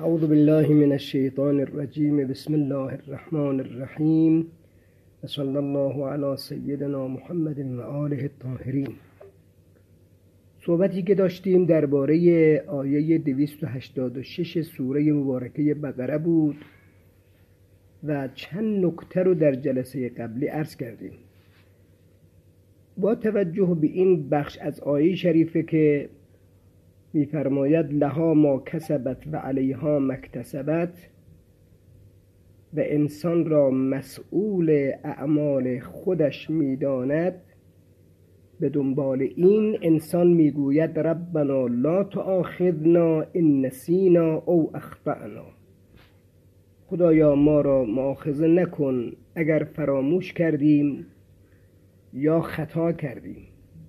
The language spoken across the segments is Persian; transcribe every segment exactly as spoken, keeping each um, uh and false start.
اعوذ بالله من الشیطان الرجیم. بسم الله الرحمن الرحیم و صلی الله علی سیدنا محمد و آله الطاهرین. صحبتی که داشتیم درباره آیه دویست و هشتاد و شش سوره مبارکه بقره بود و چند نکته رو در جلسه قبلی عرض کردیم. با توجه به این بخش از آیه شریفه که می‌فرماید لها ما کسبت و علیها ما اکتسبت و انسان را مسئول اعمال خودش می‌داند، به دنبال این انسان میگوید ربنا لا تؤاخذنا ان نسینا او اخطأنا. خدایا ما را مؤاخذه نکن اگر فراموش کردیم یا خطا کردیم.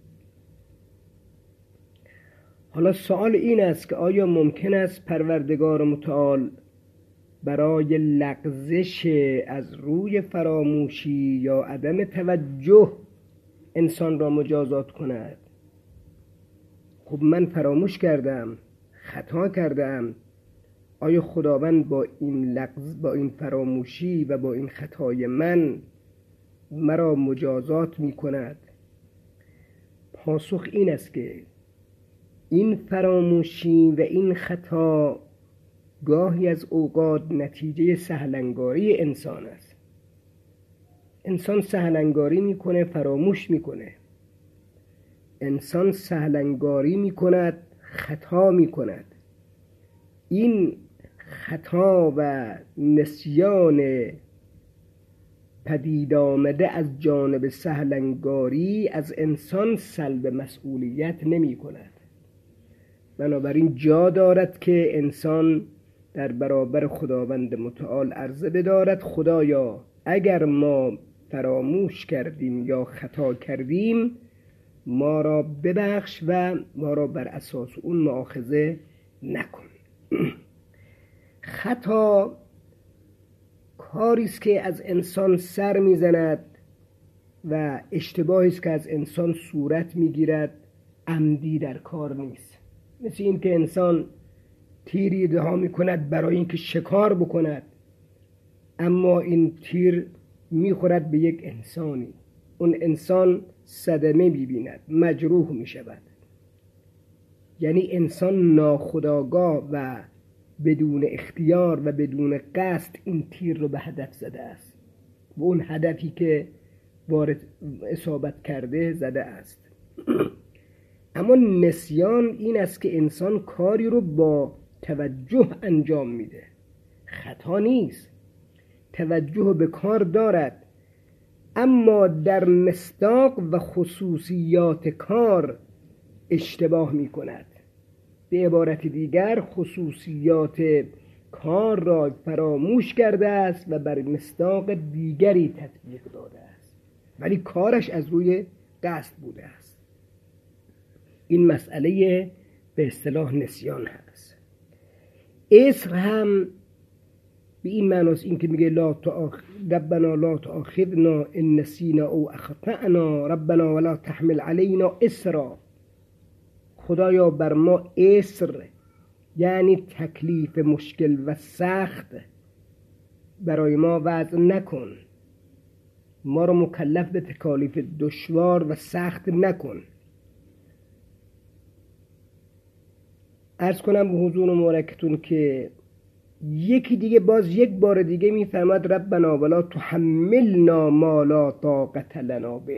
حالا سوال این است که آیا ممکن است پروردگار متعال برای لغزش از روی فراموشی یا عدم توجه انسان را مجازات کند؟ خب من فراموش کردم، خطا کردم، آیا خداوند با این لغز، با این فراموشی و با این خطای من مرا مجازات می کند؟ پاسخ این است که این فراموشی و این خطا گاهی از اوقات نتیجه سهلنگاری انسان است. انسان سهلنگاری میکنه، فراموش میکنه. انسان سهلنگاری میکند، خطا میکند. این خطا و نسیان پدید آمده از جانب سهلنگاری از انسان سلب مسئولیت نمی کند. بنابراین جا دارد که انسان در برابر خداوند متعال عرضه بدارد خدایا اگر ما فراموش کردیم یا خطا کردیم ما را ببخش و ما را بر اساس اون مؤاخذه نکن. خطا کاری است که از انسان سر میزند و اشتباهی است که از انسان صورت میگیرد، عمدی در کار نیست. مثل این که انسان تیری رها میکند برای اینکه شکار بکند، اما این تیر میخورد به یک انسانی، اون انسان صدمه میبیند، مجروح میشود. یعنی انسان ناخودآگاه و بدون اختیار و بدون قصد این تیر رو به هدف زده است و اون هدفی که وارد اصابت کرده زده است. اما نسیان این است که انسان کاری رو با توجه انجام میده. خطا نیست، توجه به کار دارد، اما در مصداق و خصوصیات کار اشتباه میکند. به عبارت دیگر خصوصیات کار را فراموش کرده است و بر مصداق دیگری تطبیق داده است، ولی کارش از روی قصد بوده است. این مسئله به اصطلاح نسیان هست. اصر هم به این معناست، این که میگه لا تؤاخ ربنا لا تؤاخذنا ان نسینا او اخطأنا ربنا ولا تحمل علينا اصرا. خدایا بر ما اصر یعنی تکلیف مشکل و سخت برای ما وضع نکن، ما را مکلف به تکالیف دشوار و سخت نکن. عرض کنم به حضور مبارکتون که یکی دیگه باز یک بار دیگه میفرماد ربنا ولا تحملنا ما لا طاقت لنا به.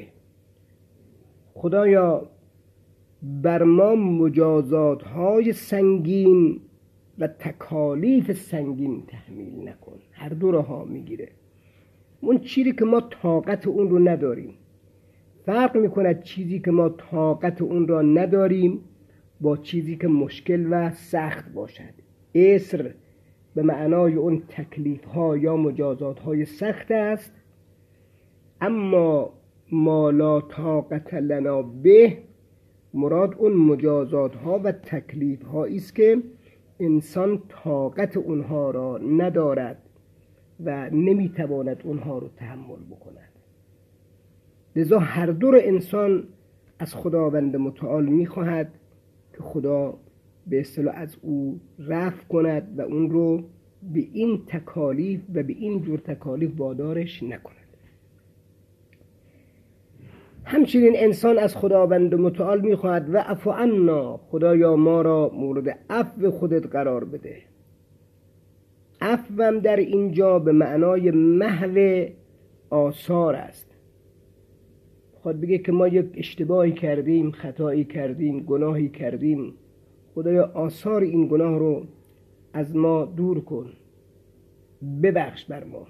خدایا بر ما مجازات های سنگین و تکالیف سنگین تحمیل نکن. هر دو راه میگیره. اون چیزی که ما طاقت اون رو نداریم، فرق میکند چیزی که ما طاقت اون را نداریم با چیزی که مشکل و سخت باشد. اصر به معنای اون تکلیف ها یا مجازات های سخت است، اما ما لا طاقت لنا به مراد اون مجازات ها و تکلیف هایی است که انسان طاقت اونها را ندارد و نمیتواند اونها رو تحمل بکند. لذا هر دور انسان از خداوند متعال میخواهد که خدا به اصطلاح از او رفع کند و اون رو به این تکالیف و به این جور تکالیف وادارش نکند. همچنین انسان از خداوند متعال میخواهد و عفو عنا، خدایا ما را مورد عفو خودت قرار بده. عفوم در اینجا به معنای محو آثار است. خود بگه که ما یک اشتباهی کردیم، خطایی کردیم، گناهی کردیم، خدایا آثار این گناه رو از ما دور کن، ببخش بر ما.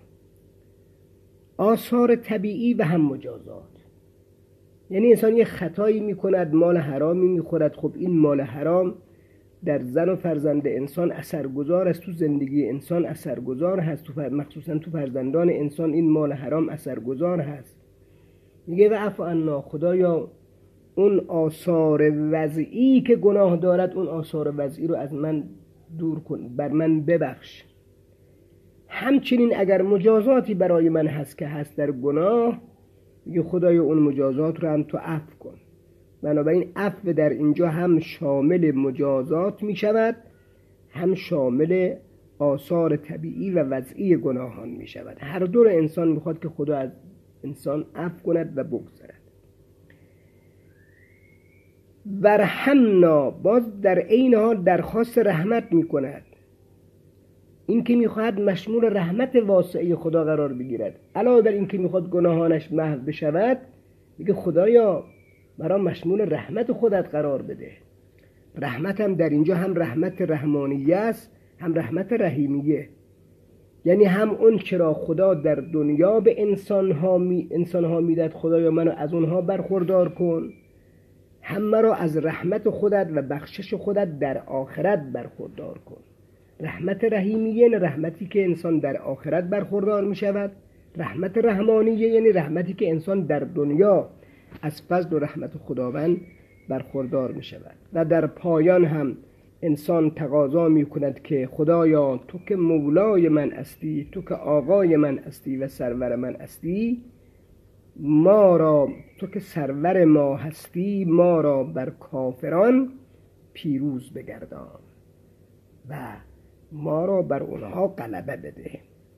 آثار طبیعی و هم مجازات، یعنی انسان یه خطایی میکند، مال حرامی میخورد. خب این مال حرام در زن و فرزند انسان اثرگذار است، تو زندگی انسان اثرگذار هست، تو مخصوصا تو فرزندان انسان این مال حرام اثرگذار هست. میگه و عفو عنا، خدایا اون آثار وضعی که گناه دارد، اون آثار وضعی رو از من دور کن، بر من ببخش. همچنین اگر مجازاتی برای من هست که هست در گناه، میگه خدایا اون مجازات رو هم تو عفو کن. بنابراین عفو در اینجا هم شامل مجازات می شود، هم شامل آثار طبیعی و وضعی گناهان می شود. هر دو رو انسان میخواد که خدا از انسان عفو کند و بگذرد. ورحمنا، باز در عین حال درخواست رحمت می کند. این که میخواهد مشمول رحمت واسعه خدا قرار بگیرد، علاوه بر این که میخواد گناهانش محو بشود، میگه خدایا برای مشمول رحمت خودت قرار بده. رحمت هم در اینجا هم رحمت رحمانیه است، هم رحمت رحیمیه. یعنی هم اون چرا خدا در دنیا به انسانها می انسانها میداد، خدایا منو از اونها برخوردار کن، هم مرا از رحمت خودت و بخشش خودت در آخرت برخوردار کن. رحمت رحیمیه یعنی رحمتی که انسان در آخرت برخوردار می شود. رحمت رحمانیه یعنی رحمتی که انسان در دنیا از فضل و رحمت خداوند برخوردار می شود. و در پایان هم انسان تقاضا می کند که خدایا تو که مولای من استی، تو که آقای من استی و سرور من استی، ما را، تو که سرور ما هستی، ما را بر کافران پیروز بگردان و ما را بر اونها غلبه بده.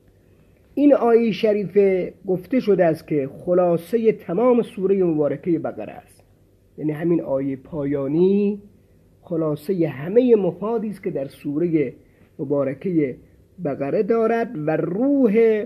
این آیه شریفه گفته شده است که خلاصه تمام سوره مبارکه بقره است. یعنی همین آیه پایانی خلاصه همه مفادی است که در سوره مبارکه بقره دارد و روح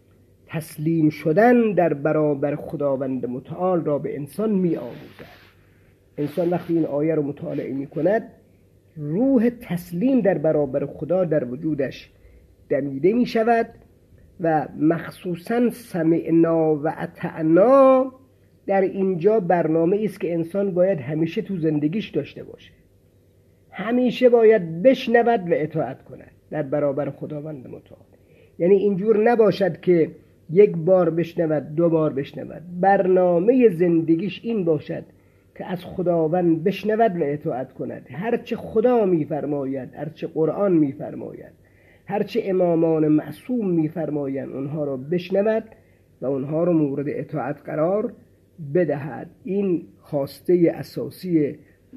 تسلیم شدن در برابر خداوند متعال را به انسان می آموزد. انسان وقتی این آیه رو مطالعه می کند، روح تسلیم در برابر خدا در وجودش دمیده می شود و مخصوصا سمعنا و اطعنا در اینجا برنامه است که انسان باید همیشه تو زندگیش داشته باشه. همیشه باید بشنود و اطاعت کند در برابر خداوند متعال. یعنی اینجور نباشد که یک بار بشنود، دو بار بشنود. برنامه زندگیش این باشد که از خداوند بشنود و اطاعت کند. هرچه خدا میفرماید، هرچه قرآن میفرماید، هرچه امامان معصوم میفرمایند، اونها رو بشنود و اونها رو مورد اطاعت قرار بدهد. این خواسته اساسی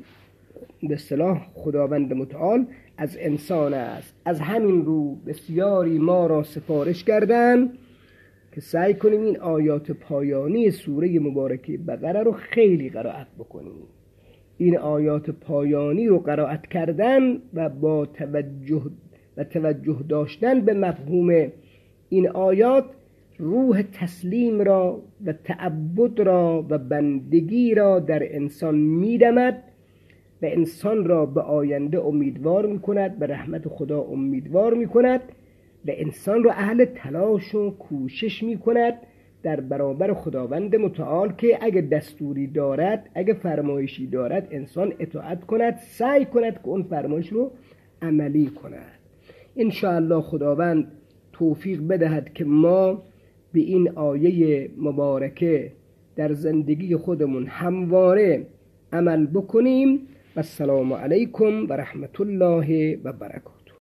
به اصطلاح خداوند متعال از انسان است. از همین رو بسیاری ما را سفارش کردند که سعی کنیم این آیات پایانی سوره مبارکه بقره رو خیلی قرائت بکنیم. این آیات پایانی رو قرائت کردن و با توجه و توجه داشتن به مفهوم این آیات، روح تسلیم را و تعبد را و بندگی را در انسان می‌دمد و انسان را به آینده امیدوار می‌کند، به رحمت خدا امیدوار می‌کند و انسان را اهل تلاش و کوشش می‌کند در برابر خداوند متعال که اگه دستوری دارد، اگه فرمایشی دارد، انسان اطاعت کند، سعی کند که اون فرمایش رو عملی کند. انشاءالله خداوند توفیق بدهد که ما به این آیه مبارکه در زندگی خودمون همواره عمل بکنیم. و السلام علیکم و رحمت الله و برکاته.